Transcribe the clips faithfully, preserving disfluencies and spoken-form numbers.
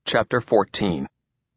Chapter fourteen.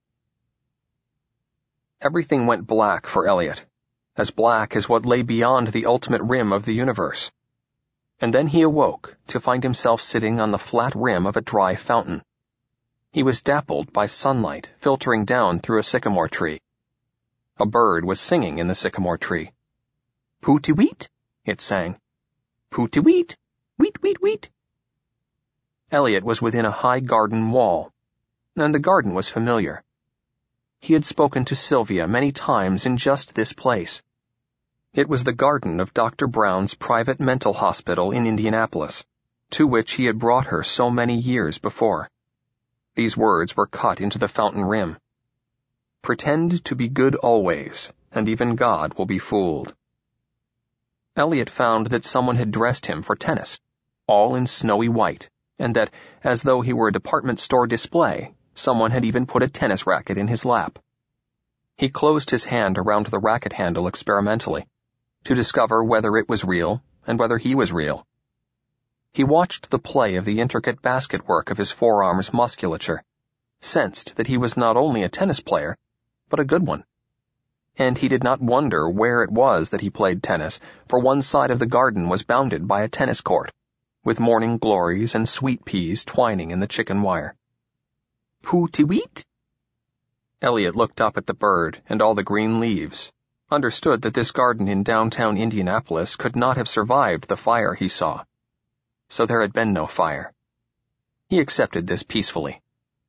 Everything went black for Elliot, as black as what lay beyond the ultimate rim of the universe. And then he awoke to find himself sitting on the flat rim of a dry fountain. He was dappled by sunlight filtering down through a sycamore tree. A bird was singing in the sycamore tree. "Pooty-weet," it sang. "Pooty-weet, weet-weet-weet." Elliot was within a high garden wall, and the garden was familiar. He had spoken to Sylvia many times in just this place. It was the garden of Doctor Brown's private mental hospital in Indianapolis, to which he had brought her so many years before. These words were cut into the fountain rim. "Pretend to be good always, and even God will be fooled." Elliot found that someone had dressed him for tennis, all in snowy white, and that, as though he were a department store display, someone had even put a tennis racket in his lap. He closed his hand around the racket handle experimentally, to discover whether it was real and whether he was real. He watched the play of the intricate basket work of his forearm's musculature, sensed that he was not only a tennis player, but a good one. And he did not wonder where it was that he played tennis, for one side of the garden was bounded by a tennis court, with morning glories and sweet peas twining in the chicken wire. "Pooty-weet?" Elliot looked up at the bird and all the green leaves, understood that this garden in downtown Indianapolis could not have survived the fire he saw. So there had been no fire. He accepted this peacefully.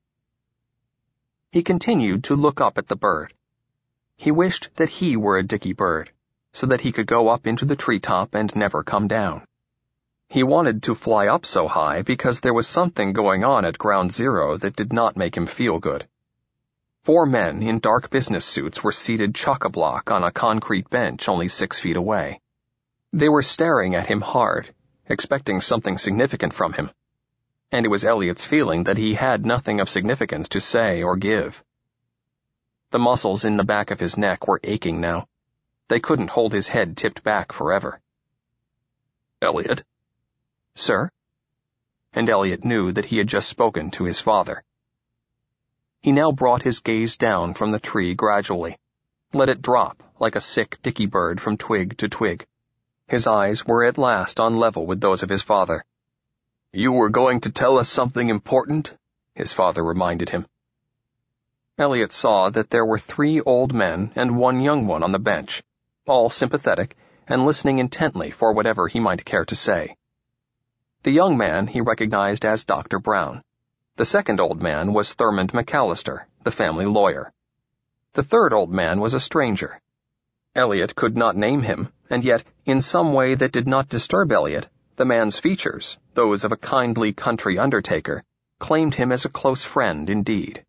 He continued to look up at the bird. He wished that he were a dicky bird, so that he could go up into the treetop and never come down. He wanted to fly up so high because there was something going on at Ground Zero that did not make him feel good. Four men in dark business suits were seated chock-a-block on a concrete bench only six feet away. They were staring at him hard, expecting something significant from him. And it was Elliot's feeling that he had nothing of significance to say or give. The muscles in the back of his neck were aching now. They couldn't hold his head tipped back forever. "Elliot?" "Sir?" And Elliot knew that he had just spoken to his father. He now brought his gaze down from the tree gradually, let it drop like a sick dicky bird from twig to twig. His eyes were at last on level with those of his father. "You were going to tell us something important?" his father reminded him. Elliot saw that there were three old men and one young one on the bench, all sympathetic and listening intently for whatever he might care to say. The young man he recognized as Doctor Brown. The second old man was Thurmond McAllister, the family lawyer. The third old man was a stranger. Elliot could not name him, and yet, in some way that did not disturb Elliot, the man's features, those of a kindly country undertaker, claimed him as a close friend indeed.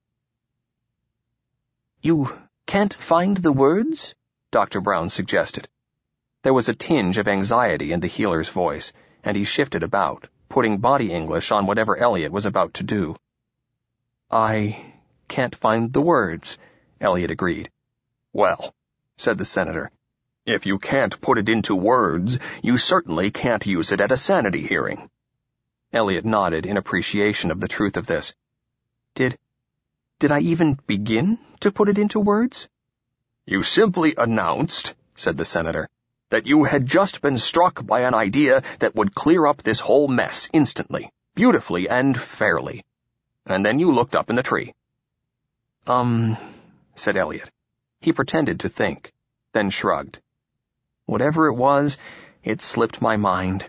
"You can't find the words?" Doctor Brown suggested. There was a tinge of anxiety in the healer's voice, and he shifted about, putting body English on whatever Elliot was about to do. "I can't find the words," Elliot agreed. "Well," said the senator, "if you can't put it into words, you certainly can't use it at a sanity hearing." Elliot nodded in appreciation of the truth of this. Did, did I even begin to put it into words?" "You simply announced," said the senator, "that you had just been struck by an idea that would clear up this whole mess instantly, beautifully and fairly. And then you looked up in the tree." Um, said Elliot. He pretended to think, then shrugged. "Whatever it was, it slipped my mind."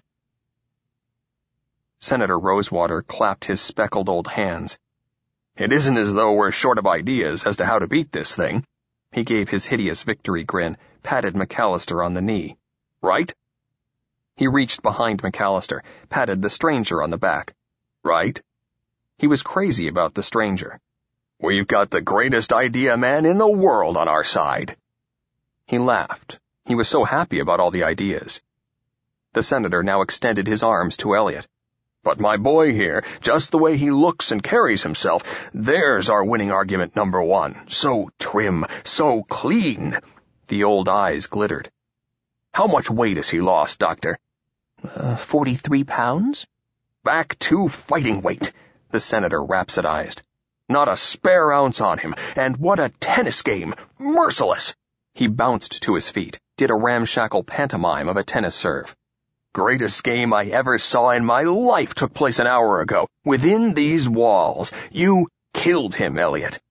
Senator Rosewater clapped his speckled old hands. "It isn't as though we're short of ideas as to how to beat this thing." He gave his hideous victory grin, patted McAllister on the knee. "Right?" He reached behind McAllister, patted the stranger on the back. "Right?" He was crazy about the stranger. "We've got the greatest idea man in the world on our side." He laughed. He was so happy about all the ideas. The senator now extended his arms to Elliot. "But my boy here, just the way he looks and carries himself, there's our winning argument number one. So trim, so clean." The old eyes glittered. "How much weight has he lost, Doctor?" Uh, Forty-three pounds? "Back to fighting weight," the senator rhapsodized. Not a spare ounce on him, and what a tennis game! Merciless! He bounced to his feet, did a ramshackle pantomime of a tennis serve. Greatest game I ever saw in my life took place an hour ago, within these walls. You killed him, Elliot.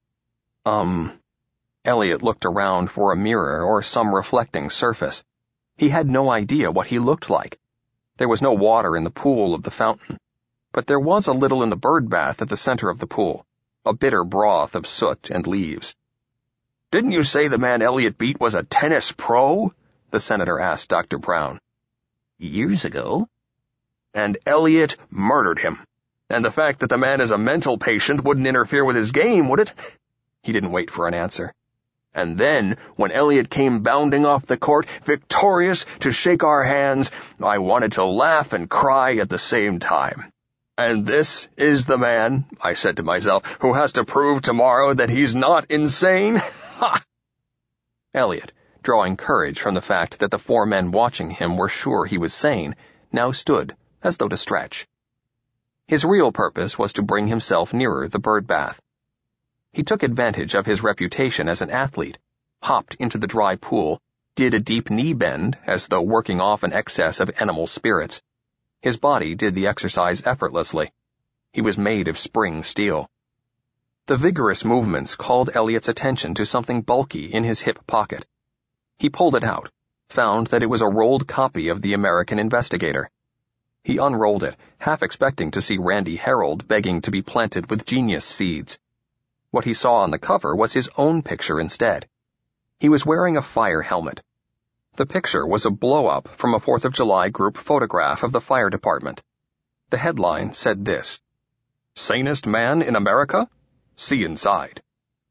Um... Elliot looked around for a mirror or some reflecting surface. He had no idea what he looked like. There was no water in the pool of the fountain, but there was a little in the bird bath at the center of the pool, a bitter broth of soot and leaves. "Didn't you say the man Elliot beat was a tennis pro?" the senator asked Doctor Brown. "Years ago." "And Elliot murdered him. And the fact that the man is a mental patient wouldn't interfere with his game, would it?" He didn't wait for an answer. "And then, when Elliot came bounding off the court, victorious, to shake our hands, I wanted to laugh and cry at the same time. And this is the man, I said to myself, who has to prove tomorrow that he's not insane? Ha!" Elliot, drawing courage from the fact that the four men watching him were sure he was sane, now stood, as though to stretch. His real purpose was to bring himself nearer the bird bath. He took advantage of his reputation as an athlete, hopped into the dry pool, did a deep knee bend as though working off an excess of animal spirits. His body did the exercise effortlessly. He was made of spring steel. The vigorous movements called Elliot's attention to something bulky in his hip pocket. He pulled it out, found that it was a rolled copy of The American Investigator. He unrolled it, half expecting to see Randy Harold begging to be planted with genius seeds. What he saw on the cover was his own picture instead. He was wearing a fire helmet. The picture was a blow-up from a Fourth of July group photograph of the fire department. The headline said this: "Sanest man in America? See inside."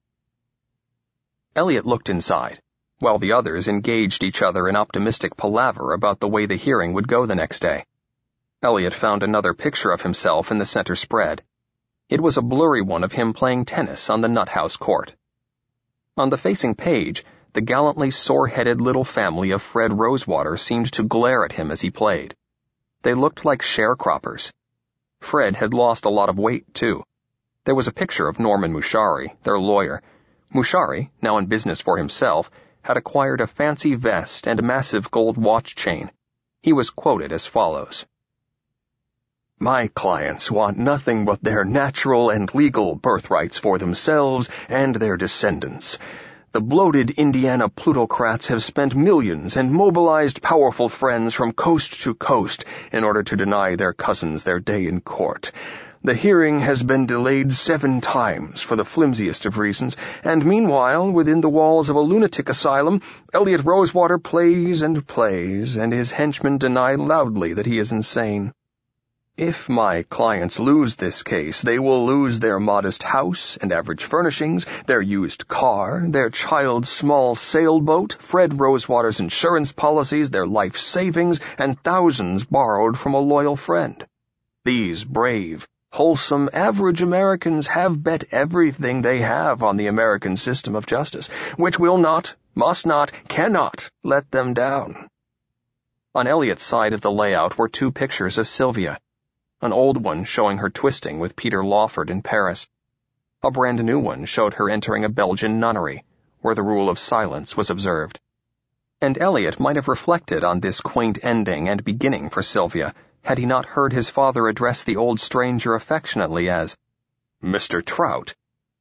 Elliot looked inside, while the others engaged each other in optimistic palaver about the way the hearing would go the next day. Elliot found another picture of himself in the center spread. It was a blurry one of him playing tennis on the Nut House court. On the facing page, the gallantly sore-headed little family of Fred Rosewater seemed to glare at him as he played. They looked like sharecroppers. Fred had lost a lot of weight, too. There was a picture of Norman Mushari, their lawyer. Mushari, now in business for himself, had acquired a fancy vest and a massive gold watch chain. He was quoted as follows: "My clients want nothing but their natural and legal birthrights for themselves and their descendants. The bloated Indiana plutocrats have spent millions and mobilized powerful friends from coast to coast in order to deny their cousins their day in court. The hearing has been delayed seven times for the flimsiest of reasons, and meanwhile, within the walls of a lunatic asylum, Elliot Rosewater plays and plays, and his henchmen deny loudly that he is insane. If my clients lose this case, they will lose their modest house and average furnishings, their used car, their child's small sailboat, Fred Rosewater's insurance policies, their life savings, and thousands borrowed from a loyal friend. These brave, wholesome, average Americans have bet everything they have on the American system of justice, which will not, must not, cannot let them down." On Elliot's side of the layout were two pictures of Sylvia. An old one showing her twisting with Peter Lawford in Paris. A brand new one showed her entering a Belgian nunnery, where the rule of silence was observed. And Elliot might have reflected on this quaint ending and beginning for Sylvia, had he not heard his father address the old stranger affectionately as Mister Trout.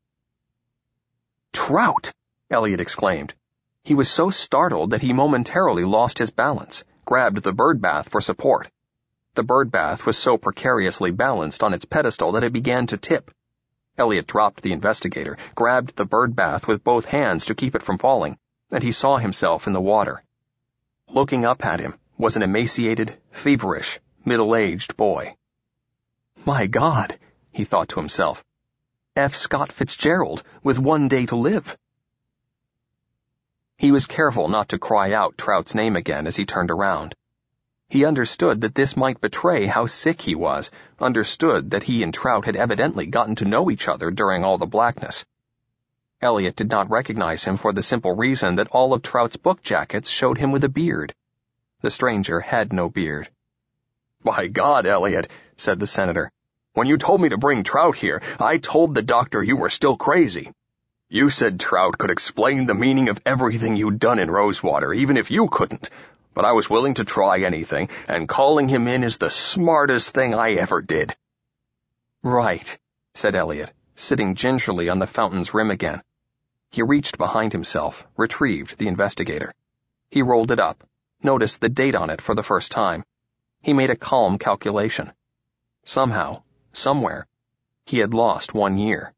"Trout!" Elliot exclaimed. He was so startled that he momentarily lost his balance, grabbed the bird bath for support. The bird bath was so precariously balanced on its pedestal that it began to tip. Elliot dropped the investigator, grabbed the bird bath with both hands to keep it from falling, and he saw himself in the water. Looking up at him was an emaciated, feverish, middle-aged boy. My God, he thought to himself. F. Scott Fitzgerald, with one day to live. He was careful not to cry out Trout's name again as he turned around. He understood that this might betray how sick he was, understood that he and Trout had evidently gotten to know each other during all the blackness. Elliot did not recognize him for the simple reason that all of Trout's book jackets showed him with a beard. The stranger had no beard. "My God, Elliot," said the senator, When you told me to bring Trout here, I told the doctor you were still crazy. You said Trout could explain the meaning of everything you'd done in Rosewater, even if you couldn't. But I was willing to try anything, and calling him in is the smartest thing I ever did." "Right," said Elliot, sitting gingerly on the fountain's rim again. He reached behind himself, retrieved the investigator. He rolled it up, noticed the date on it for the first time. He made a calm calculation. Somehow, somewhere, he had lost one year.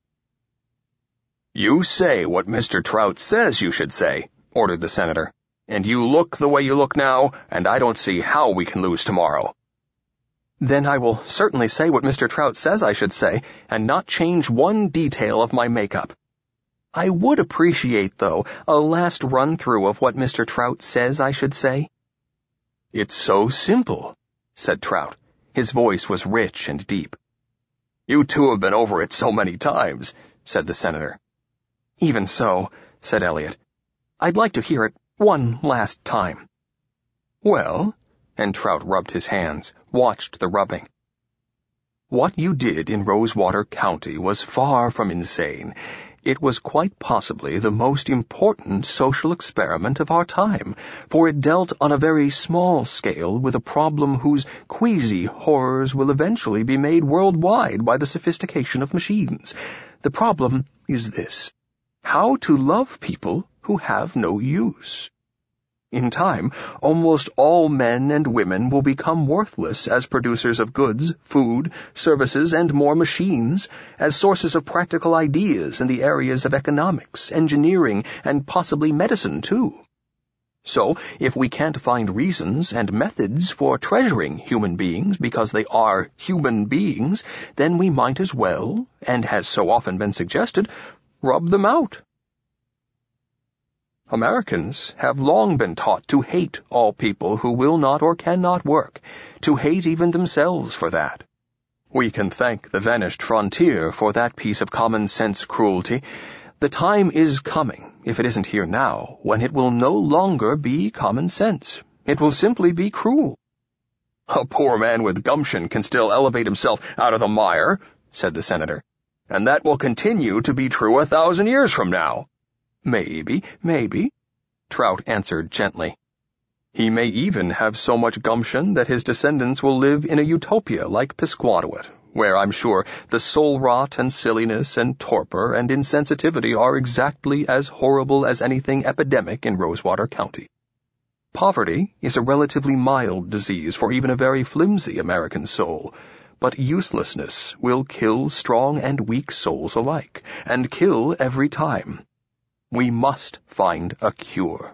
"You say what Mister Trout says you should say," ordered the senator. "And you look the way you look now, and I don't see how we can lose tomorrow." "Then I will certainly say what Mister Trout says I should say, and not change one detail of my makeup. I would appreciate, though, a last run-through of what Mister Trout says I should say." "It's so simple," said Trout. His voice was rich and deep. "You two have been over it so many times," said the senator. "Even so," said Elliot, "I'd like to hear it one last time." "Well," and Trout rubbed his hands, watched the rubbing. "What you did in Rosewater County was far from insane. It was quite possibly the most important social experiment of our time, for it dealt on a very small scale with a problem whose queasy horrors will eventually be made worldwide by the sophistication of machines. The problem is this: how to love people who have no use. In time, almost all men and women will become worthless as producers of goods, food, services, and more machines, as sources of practical ideas in the areas of economics, engineering, and possibly medicine, too. So, if we can't find reasons and methods for treasuring human beings because they are human beings, then we might as well, and has so often been suggested, rub them out. Americans have long been taught to hate all people who will not or cannot work, to hate even themselves for that. We can thank the vanished frontier for that piece of common-sense cruelty. The time is coming, if it isn't here now, when it will no longer be common sense. It will simply be cruel." "A poor man with gumption can still elevate himself out of the mire," said the senator. "And that will continue to be true a thousand years from now." "Maybe, maybe," Trout answered gently. "He may even have so much gumption that his descendants will live in a utopia like Pisquatuit, where I'm sure the soul rot and silliness and torpor and insensitivity are exactly as horrible as anything epidemic in Rosewater County. Poverty is a relatively mild disease for even a very flimsy American soul, but uselessness will kill strong and weak souls alike, and kill every time. We must find a cure."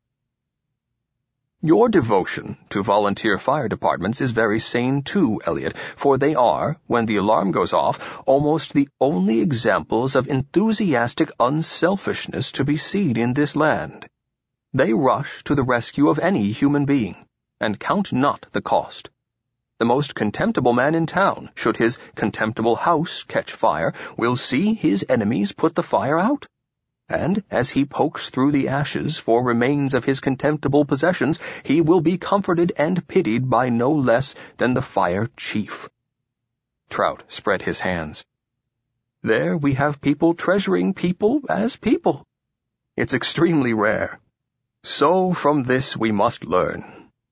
"Your devotion to volunteer fire departments is very sane too, Elliot, for they are, when the alarm goes off, almost the only examples of enthusiastic unselfishness to be seen in this land. They rush to the rescue of any human being, and count not the cost. The most contemptible man in town, should his contemptible house catch fire, will see his enemies put the fire out. And as he pokes through the ashes for remains of his contemptible possessions, he will be comforted and pitied by no less than the fire chief." Trout spread his hands. "There we have people treasuring people as people. It's extremely rare. So from this we must learn."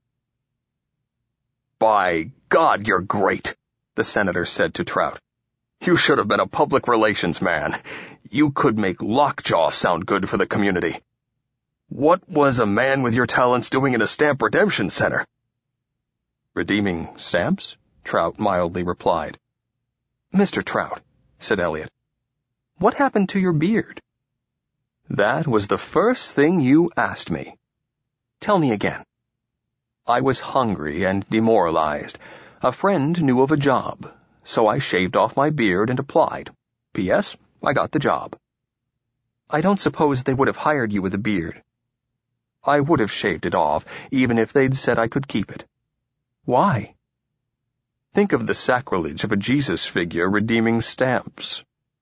"By God, you're great," the senator said to Trout. "You should have been a public relations man. You could make Lockjaw sound good for the community. What was a man with your talents doing in a stamp redemption center?" "Redeeming stamps?" Trout mildly replied. "Mister Trout," said Elliot, "what happened to your beard?" "That was the first thing you asked me." "Tell me again." "I was hungry and demoralized. A friend knew of a job, so I shaved off my beard and applied. P S I got the job." "I don't suppose they would have hired you with a beard." "I would have shaved it off, even if they'd said I could keep it." "Why?" "Think of the sacrilege of a Jesus figure redeeming stamps."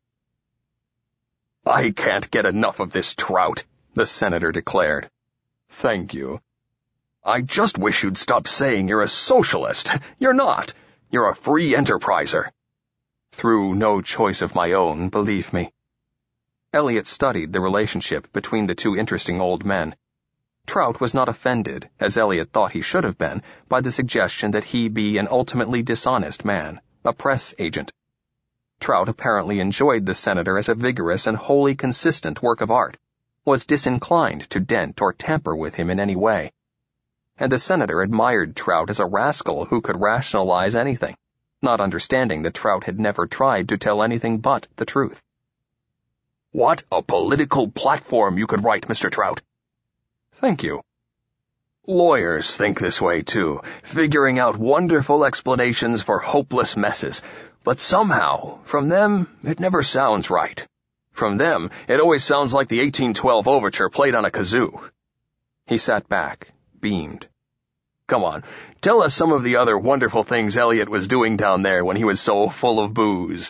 "I can't get enough of this Trout," the senator declared. "Thank you. I just wish you'd stop saying you're a socialist. You're not. You're a free enterpriser." "Through no choice of my own, believe me." Elliot studied the relationship between the two interesting old men. Trout was not offended, as Elliot thought he should have been, by the suggestion that he be an ultimately dishonest man, a press agent. Trout apparently enjoyed the senator as a vigorous and wholly consistent work of art, was disinclined to dent or tamper with him in any way. And the senator admired Trout as a rascal who could rationalize anything, not understanding that Trout had never tried to tell anything but the truth. "What a political platform you could write, Mister Trout." "Thank you." "Lawyers think this way, too, figuring out wonderful explanations for hopeless messes. But somehow, from them, it never sounds right. From them, it always sounds like the eighteen twelve overture played on a kazoo." He sat back, beamed. "Come on, tell us some of the other wonderful things Elliot was doing down there when he was so full of booze."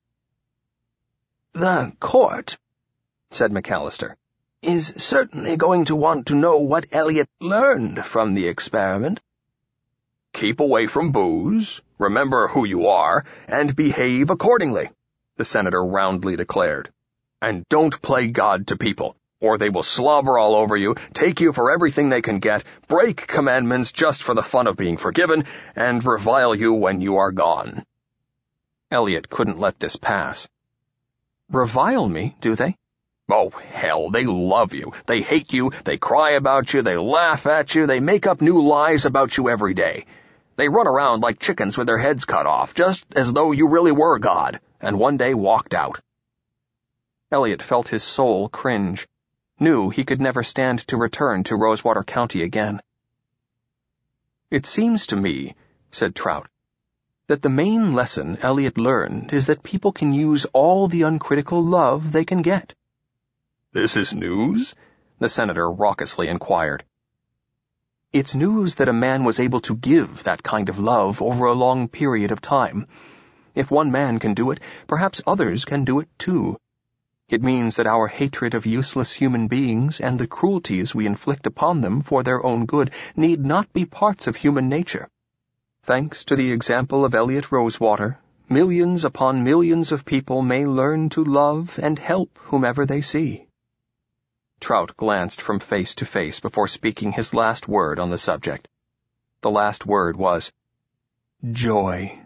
"The court," said McAllister, "is certainly going to want to know what Elliot learned from the experiment." "Keep away from booze, remember who you are, and behave accordingly," the senator roundly declared. "And don't play God to people, or they will slobber all over you, take you for everything they can get, break commandments just for the fun of being forgiven, and revile you when you are gone." Elliot couldn't let this pass. "Revile me, do they?" "Oh, hell, they love you, they hate you, they cry about you, they laugh at you, they make up new lies about you every day. They run around like chickens with their heads cut off, just as though you really were God, and one day walked out." Elliot felt his soul cringe, knew he could never stand to return to Rosewater County again. "It seems to me," said Trout, "that the main lesson Elliot learned is that people can use all the uncritical love they can get." "This is news?" the senator raucously inquired. "It's news that a man was able to give that kind of love over a long period of time. If one man can do it, perhaps others can do it too. It means that our hatred of useless human beings and the cruelties we inflict upon them for their own good need not be parts of human nature. Thanks to the example of Elliot Rosewater, millions upon millions of people may learn to love and help whomever they see." Trout glanced from face to face before speaking his last word on the subject. The last word was, joy.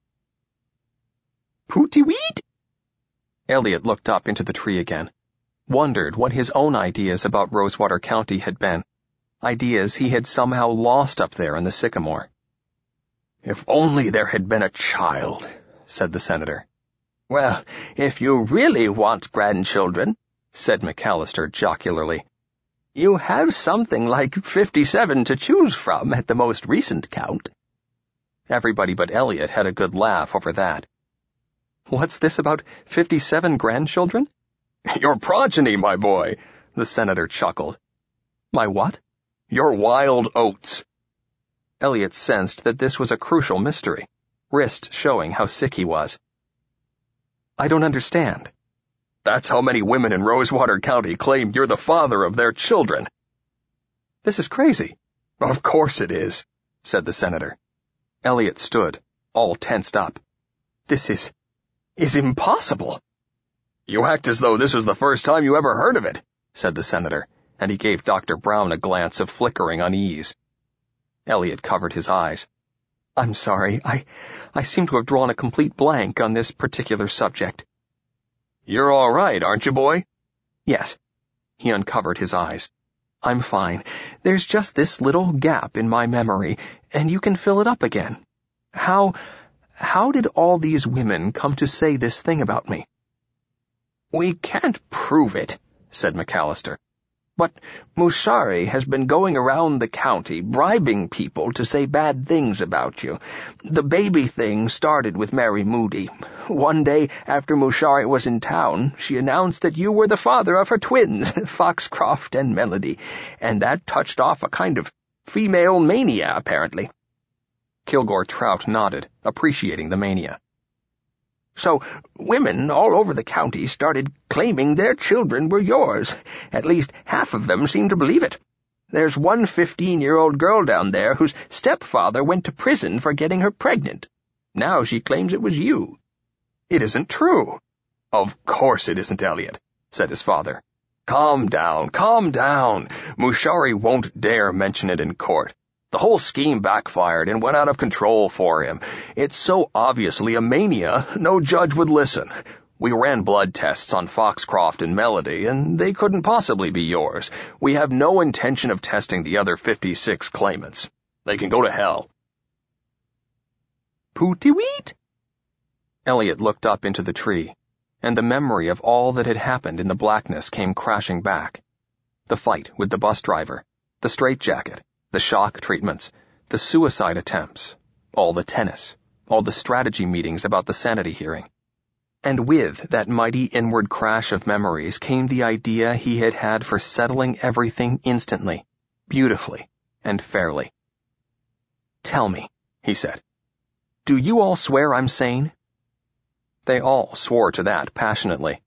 "Pooty-weet?" Elliot looked up into the tree again, wondered what his own ideas about Rosewater County had been, ideas he had somehow lost up there in the sycamore. "If only there had been a child," said the senator. "Well, if you really want grandchildren," said McAllister jocularly, "you have something like fifty-seven to choose from at the most recent count." Everybody but Elliot had a good laugh over that. "What's this about fifty-seven grandchildren?" "Your progeny, my boy," the senator chuckled. "My what?" "Your wild oats." Elliot sensed that this was a crucial mystery, wrist showing how sick he was. "I don't understand." "That's how many women in Rosewater County claim you're the father of their children." "This is crazy." "Of course it is," said the senator. Elliot stood, all tensed up. "This is... is impossible." "You act as though this was the first time you ever heard of it," said the senator, and he gave Doctor Brown a glance of flickering unease. Elliot covered his eyes. "I'm sorry, I... I seem to have drawn a complete blank on this particular subject." "You're all right, aren't you, boy?" "Yes." He uncovered his eyes. "I'm fine. There's just this little gap in my memory, and you can fill it up again. How... how did all these women come to say this thing about me?" "We can't prove it," said McAllister. "But Musari has been going around the county bribing people to say bad things about you. The baby thing started with Mary Moody. One day, after Musari was in town, she announced that you were the father of her twins, Foxcroft and Melody, and that touched off a kind of female mania, apparently." Kilgore Trout nodded, appreciating the mania. "So women all over the county started claiming their children were yours. At least half of them seem to believe it. There's one fifteen-year-old girl down there whose stepfather went to prison for getting her pregnant. Now she claims it was you." "It isn't true." "Of course it isn't, Elliot," said his father. "Calm down, calm down. Mushari won't dare mention it in court. The whole scheme backfired and went out of control for him. It's so obviously a mania, no judge would listen. We ran blood tests on Foxcroft and Melody, and they couldn't possibly be yours. We have no intention of testing the other fifty-six claimants. They can go to hell." "Pooty-weet?" Elliot looked up into the tree, and the memory of all that had happened in the blackness came crashing back. The fight with the bus driver, the straitjacket, the shock treatments, the suicide attempts, all the tennis, all the strategy meetings about the sanity hearing. And with that mighty inward crash of memories came the idea he had had for settling everything instantly, beautifully, and fairly. "Tell me," he said, "do you all swear I'm sane?" They all swore to that passionately.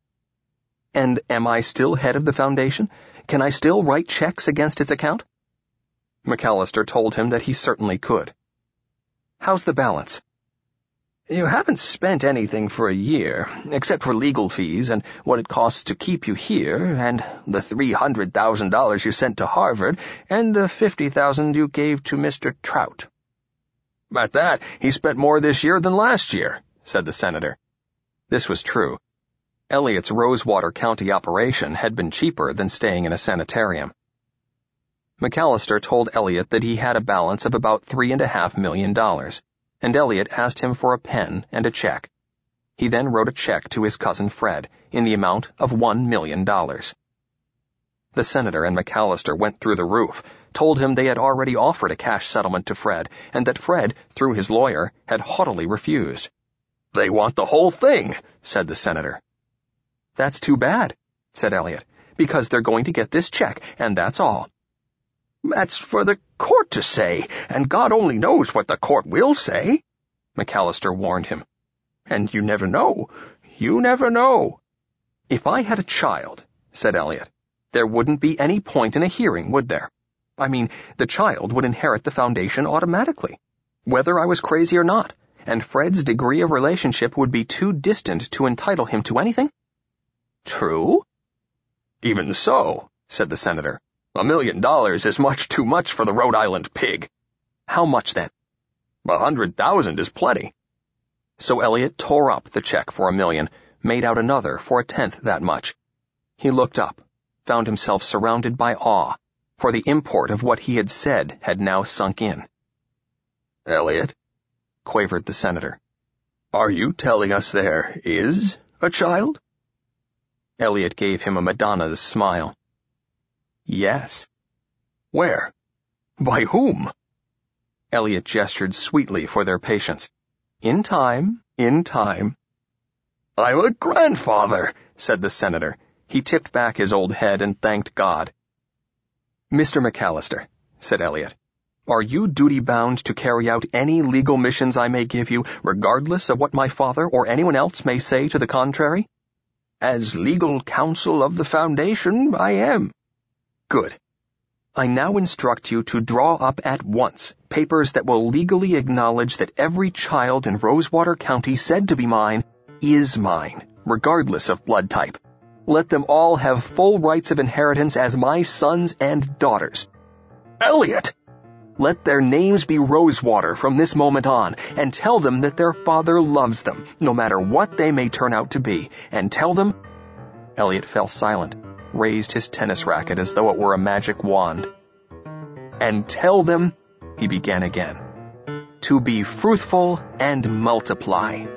"And am I still head of the foundation? Can I still write checks against its account?" McAllister told him that he certainly could. "How's the balance?" "You haven't spent anything for a year, except for legal fees and what it costs to keep you here, and the three hundred thousand dollars you sent to Harvard, and the fifty thousand dollars you gave to Mister Trout." "At that, he spent more this year than last year," said the senator. This was true. Elliot's Rosewater County operation had been cheaper than staying in a sanitarium. McAllister told Elliot that he had a balance of about three and a half million dollars, and Elliot asked him for a pen and a check. He then wrote a check to his cousin Fred in the amount of one million dollars. The senator and McAllister went through the roof, told him they had already offered a cash settlement to Fred, and that Fred, through his lawyer, had haughtily refused. "They want the whole thing," said the senator. "That's too bad," said Elliot, "because they're going to get this check, and that's all." "That's for the court to say, and God only knows what the court will say," McAllister warned him. "And you never know. You never know." "If I had a child," said Elliot, "there wouldn't be any point in a hearing, would there? I mean, the child would inherit the foundation automatically, whether I was crazy or not, and Fred's degree of relationship would be too distant to entitle him to anything?" "True." "Even so," said the senator, "a million dollars is much too much for the Rhode Island pig." "How much, then?" "A hundred thousand is plenty." So Elliot tore up the check for a million, made out another for a tenth that much. He looked up, found himself surrounded by awe, for the import of what he had said had now sunk in. "Elliot," quavered the senator, "are you telling us there is a child?" Elliot gave him a Madonna's smile. "Yes." "Where? By whom?" Elliot gestured sweetly for their patience. "In time, in time." "I'm a grandfather," said the senator. He tipped back his old head and thanked God. "Mister McAllister," said Elliot, "are you duty-bound to carry out any legal missions I may give you, regardless of what my father or anyone else may say to the contrary?" "As legal counsel of the foundation, I am." "Good. I now instruct you to draw up at once papers that will legally acknowledge that every child in Rosewater County said to be mine is mine, regardless of blood type. Let them all have full rights of inheritance as my sons and daughters." "Elliot!" "Let their names be Rosewater from this moment on, and tell them that their father loves them, no matter what they may turn out to be, and tell them—" Elliot fell silent, raised his tennis racket as though it were a magic wand. "And tell them," he began again, "to be fruitful and multiply."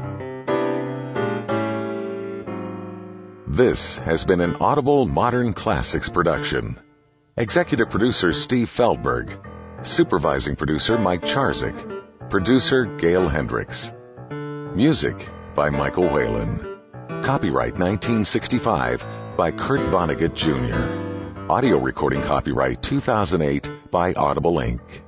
This has been an Audible Modern Classics production. Executive producer Steve Feldberg. Supervising producer Mike Charzik. Producer Gail Hendricks. Music by Michael Whalen. Copyright nineteen sixty-five by Kurt Vonnegut Junior Audio recording copyright two thousand eight by Audible Incorporated